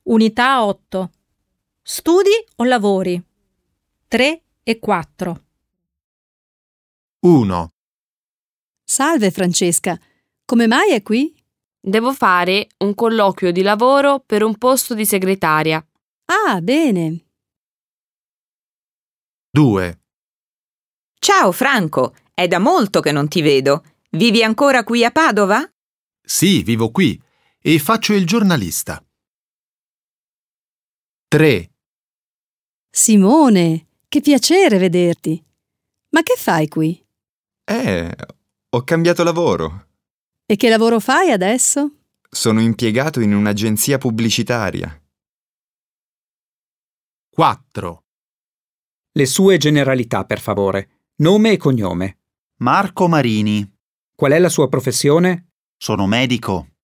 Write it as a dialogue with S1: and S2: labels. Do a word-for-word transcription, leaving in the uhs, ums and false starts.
S1: Unità otto. Studi o lavori? tre e quattro.
S2: uno.
S3: Salve Francesca, come mai è qui?
S4: Devo fare un colloquio di lavoro per un posto di segretaria.
S3: Ah, bene.
S2: due.
S5: Ciao Franco, è da molto che non ti vedo. Vivi ancora qui a Padova?
S2: Sì, vivo qui e faccio il giornalista. tre.
S3: Simone, che piacere vederti. Ma che fai qui?
S6: Eh, ho cambiato lavoro.
S3: E che lavoro fai adesso?
S6: Sono impiegato in un'agenzia pubblicitaria.
S2: quattro.
S7: Le sue generalità, per favore. Nome e cognome.
S8: Marco Marini.
S7: Qual è la sua professione?
S8: Sono medico.